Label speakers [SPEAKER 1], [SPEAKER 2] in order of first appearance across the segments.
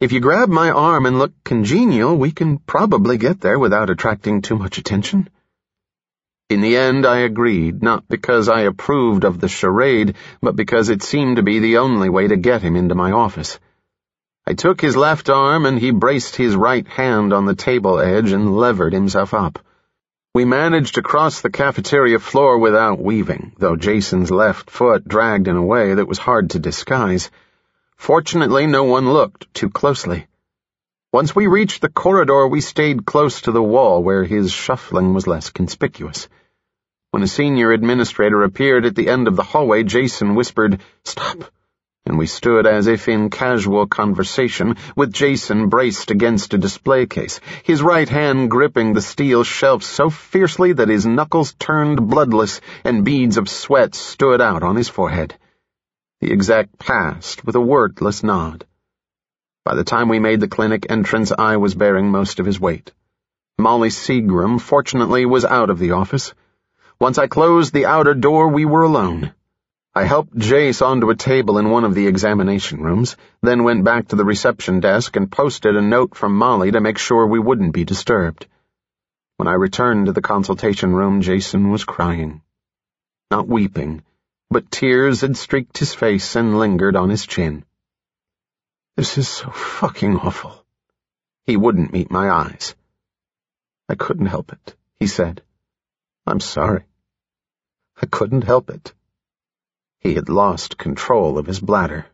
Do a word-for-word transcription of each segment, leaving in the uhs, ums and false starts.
[SPEAKER 1] If you grab my arm and look congenial, we can probably get there without attracting too much attention." In the end, I agreed, not because I approved of the charade, but because it seemed to be the only way to get him into my office. I took his left arm, and he braced his right hand on the table edge and levered himself up. We managed to cross the cafeteria floor without weaving, though Jason's left foot dragged in a way that was hard to disguise. Fortunately, no one looked too closely. Once we reached the corridor, we stayed close to the wall where his shuffling was less conspicuous. When a senior administrator appeared at the end of the hallway, Jason whispered, "Stop," and we stood as if in casual conversation, with Jason braced against a display case, his right hand gripping the steel shelf so fiercely that his knuckles turned bloodless and beads of sweat stood out on his forehead. The exec passed with a wordless nod. By the time we made the clinic entrance, I was bearing most of his weight. Molly Seagram, fortunately, was out of the office. Once I closed the outer door, we were alone. I helped Jace onto a table in one of the examination rooms, then went back to the reception desk and posted a note from Molly to make sure we wouldn't be disturbed. When I returned to the consultation room, Jason was crying. Not weeping, but tears had streaked his face and lingered on his chin. "This is so fucking awful." He wouldn't meet my eyes. "I couldn't help it," he said. "I'm sorry. I couldn't help it." He had lost control of his bladder.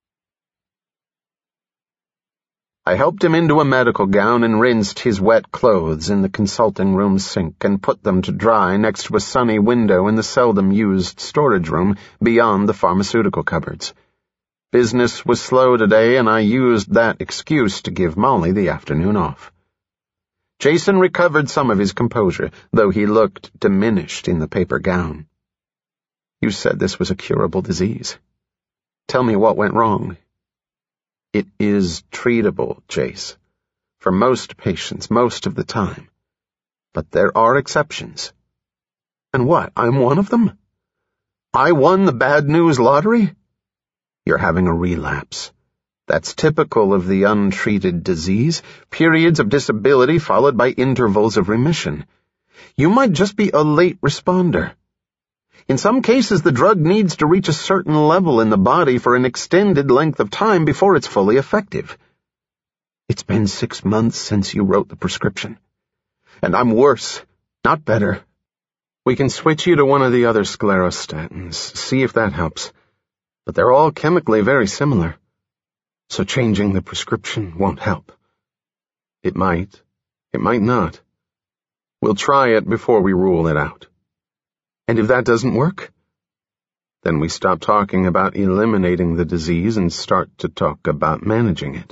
[SPEAKER 1] I helped him into a medical gown and rinsed his wet clothes in the consulting room sink and put them to dry next to a sunny window in the seldom-used storage room beyond the pharmaceutical cupboards. Business was slow today, and I used that excuse to give Molly the afternoon off. Jason recovered some of his composure, though he looked diminished in the paper gown. "You said this was a curable disease. Tell me what went wrong." "It is treatable, Jace. For most patients, most of the time. But there are exceptions." "And what, I'm one of them? I won the bad news lottery?" "You're having a relapse. That's typical of the untreated disease, periods of disability followed by intervals of remission. You might just be a late responder. In some cases, the drug needs to reach a certain level in the body for an extended length of time before it's fully effective. It's been six months since you wrote the prescription. And I'm worse, not better. We can switch you to one of the other sclerostatins, see if that helps. But they're all chemically very similar. So changing the prescription won't help." "It might. It might not. We'll try it before we rule it out." "And if that doesn't work?" "Then we stop talking about eliminating the disease and start to talk about managing it.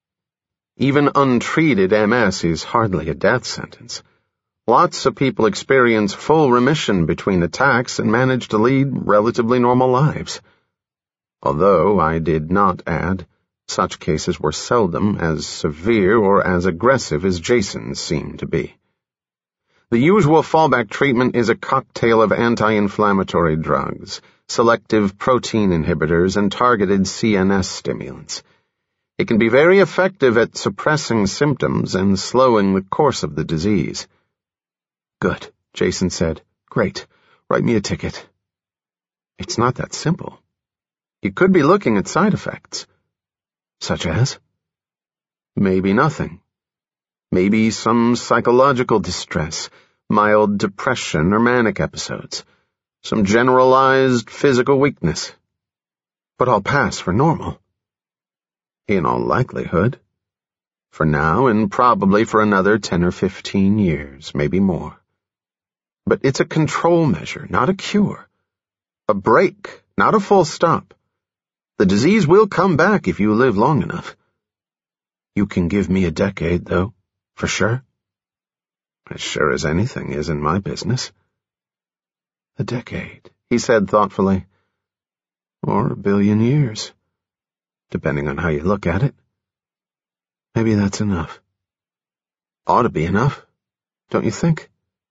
[SPEAKER 1] Even untreated M S is hardly a death sentence. Lots of people experience full remission between attacks and manage to lead relatively normal lives. Although, I did not add, such cases were seldom as severe or as aggressive as Jason's seemed to be. The usual fallback treatment is a cocktail of anti-inflammatory drugs, selective protein inhibitors, and targeted C N S stimulants. It can be very effective at suppressing symptoms and slowing the course of the disease." "Good," Jason said. "Great. Write me a ticket." "It's not that simple. You could be looking at side effects." "Such as?" "Maybe nothing. Maybe some psychological distress, mild depression or manic episodes, some generalized physical weakness." "But I'll pass for normal." "In all likelihood. For now and probably for another ten or fifteen years, maybe more. But it's a control measure, not a cure. A break, not a full stop. The disease will come back if you live long enough." "You can give me a decade, though, for sure?" "As sure as anything is in my business." "A decade," he said thoughtfully. "Or a billion years, depending on how you look at it. Maybe that's enough. Ought to be enough, don't you think?"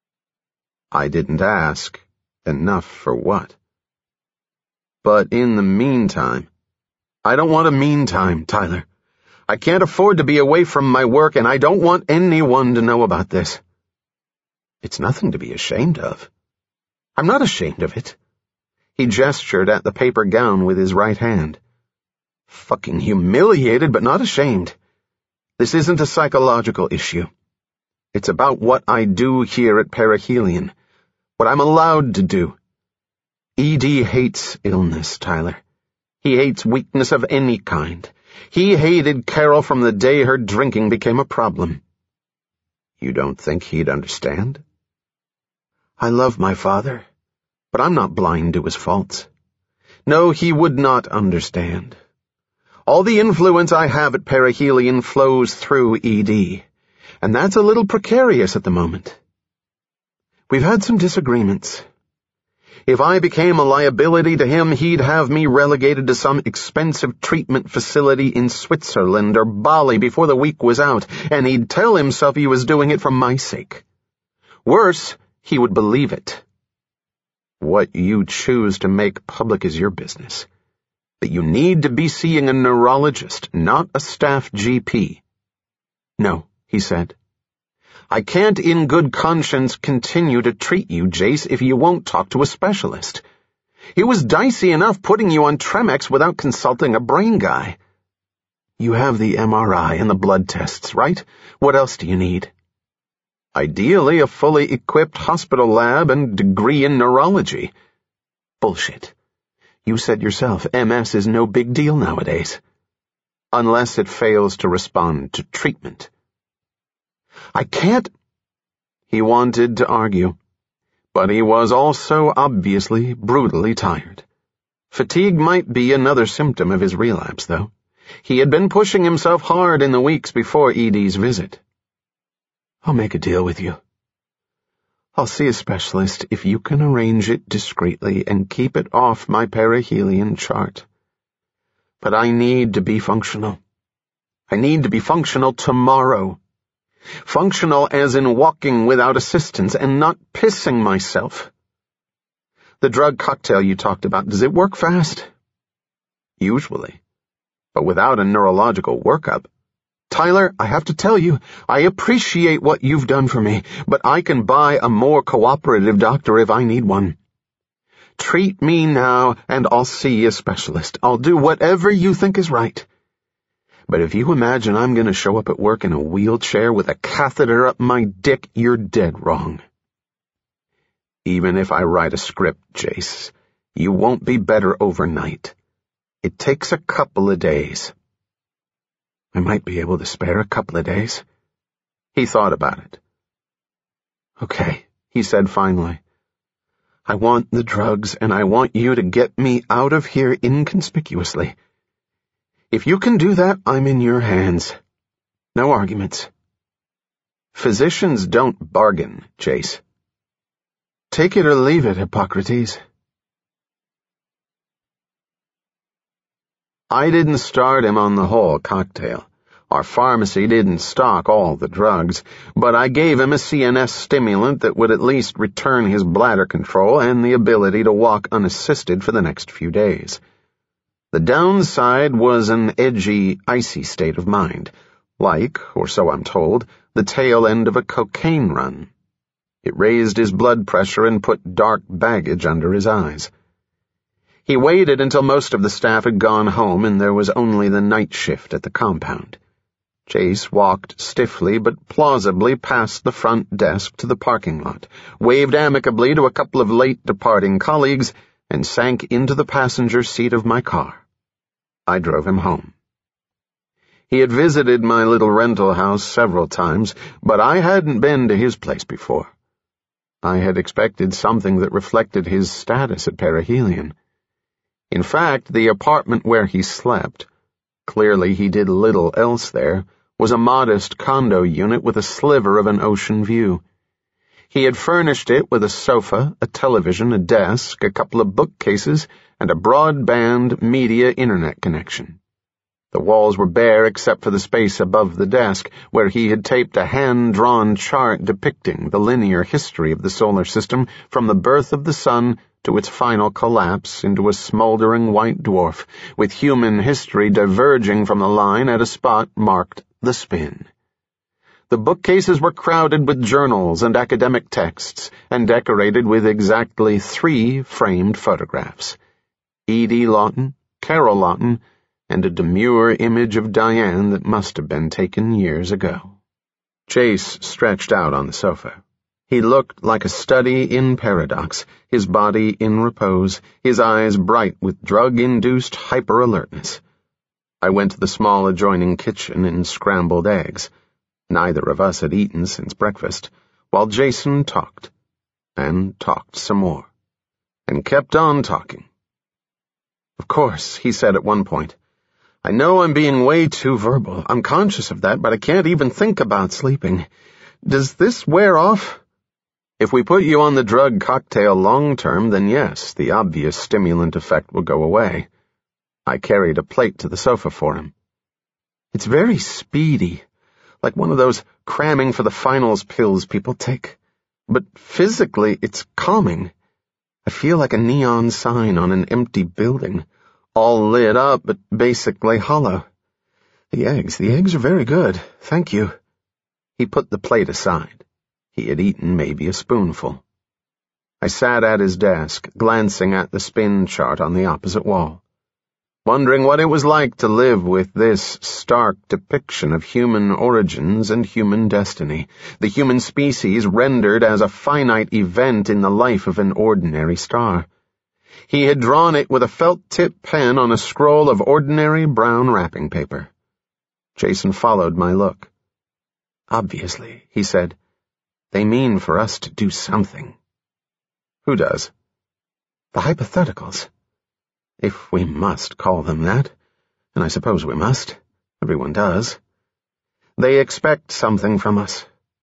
[SPEAKER 1] "I didn't ask. Enough for what?" "But in the meantime—" "I don't want a meantime, Tyler. I can't afford to be away from my work, and I don't want anyone to know about this. It's nothing to be ashamed of. I'm not ashamed of it. He gestured at the paper gown with his right hand. Fucking humiliated, but not ashamed. This isn't a psychological issue. It's about what I do here at Perihelion, what I'm allowed to do. E D hates illness, Tyler. He hates weakness of any kind. He hated Carol from the day her drinking became a problem. You don't think he'd understand? I love my father, but I'm not blind to his faults. No, he would not understand. All the influence I have at Perihelion flows through E D, and that's a little precarious at the moment. We've had some disagreements. If I became a liability to him, he'd have me relegated to some expensive treatment facility in Switzerland or Bali before the week was out, and he'd tell himself he was doing it for my sake. Worse, he would believe it. What you choose to make public is your business. But you need to be seeing a neurologist, not a staff G P. No, he said. I can't in good conscience continue to treat you, Jace, if you won't talk to a specialist. It was dicey enough putting you on Tremex without consulting a brain guy. You have the M R I and the blood tests, right? What else do you need? Ideally, a fully equipped hospital lab and degree in neurology. Bullshit. You said yourself, M S is no big deal nowadays. Unless it fails to respond to treatment. I can't... He wanted to argue, but he was also obviously brutally tired. Fatigue might be another symptom of his relapse, though. He had been pushing himself hard in the weeks before E D's visit. I'll make a deal with you. I'll see a specialist if you can arrange it discreetly and keep it off my perihelion chart. But I need to be functional. I need to be functional tomorrow. Functional as in walking without assistance and not pissing myself. The drug cocktail you talked about, does it work fast? Usually. But without a neurological workup. Tyler, I have to tell you, I appreciate what you've done for me, but I can buy a more cooperative doctor if I need one. Treat me now, and I'll see a specialist. I'll do whatever you think is right. But if you imagine I'm going to show up at work in a wheelchair with a catheter up my dick, you're dead wrong. Even if I write a script, Jace, you won't be better overnight. It takes a couple of days. I might be able to spare a couple of days. He thought about it. Okay, he said finally. I want the drugs, and I want you to get me out of here inconspicuously. If you can do that, I'm in your hands. No arguments. Physicians don't bargain, Jace. Take it or leave it, Hippocrates. I didn't start him on the whole cocktail. Our pharmacy didn't stock all the drugs, but I gave him a C N S stimulant that would at least return his bladder control and the ability to walk unassisted for the next few days. The downside was an edgy, icy state of mind, like, or so I'm told, the tail end of a cocaine run. It raised his blood pressure and put dark baggage under his eyes. He waited until most of the staff had gone home and there was only the night shift at the compound. Jace walked stiffly but plausibly past the front desk to the parking lot, waved amicably to a couple of late departing colleagues, and sank into the passenger seat of my car. I drove him home. He had visited my little rental house several times, but I hadn't been to his place before. I had expected something that reflected his status at Perihelion. In fact, the apartment where he slept, clearly he did little else there, was a modest condo unit with a sliver of an ocean view. He had furnished it with a sofa, a television, a desk, a couple of bookcases, and a broadband media internet connection. The walls were bare except for the space above the desk, where he had taped a hand-drawn chart depicting the linear history of the solar system from the birth of the sun to its final collapse into a smoldering white dwarf, with human history diverging from the line at a spot marked the spin. The bookcases were crowded with journals and academic texts, and decorated with exactly three framed photographs: Edie Lawton, Carol Lawton, and a demure image of Diane that must have been taken years ago. Chase stretched out on the sofa. He looked like a study in paradox, his body in repose, his eyes bright with drug-induced hyper-alertness. I went to the small adjoining kitchen and scrambled eggs. Neither of us had eaten since breakfast, while Jason talked, and talked some more, and kept on talking. "Of course," he said at one point, "I know I'm being way too verbal. I'm conscious of that, but I can't even think about sleeping. Does this wear off? If we put you on the drug cocktail long-term, then yes, the obvious stimulant effect will go away." I carried a plate to the sofa for him. "It's very speedy, like one of those cramming for the finals pills people take. But physically, it's calming. I feel like a neon sign on an empty building, all lit up but basically hollow. The eggs, the eggs are very good, thank you." He put the plate aside. He had eaten maybe a spoonful. I sat at his desk, glancing at the spin chart on the opposite wall, wondering what it was like to live with this stark depiction of human origins and human destiny, the human species rendered as a finite event in the life of an ordinary star. He had drawn it with a felt-tip pen on a scroll of ordinary brown wrapping paper. Jason followed my look. "Obviously," he said, "they mean for us to do something." "Who does?" "The hypotheticals. If we must call them that, and I suppose we must. Everyone does. They expect something from us.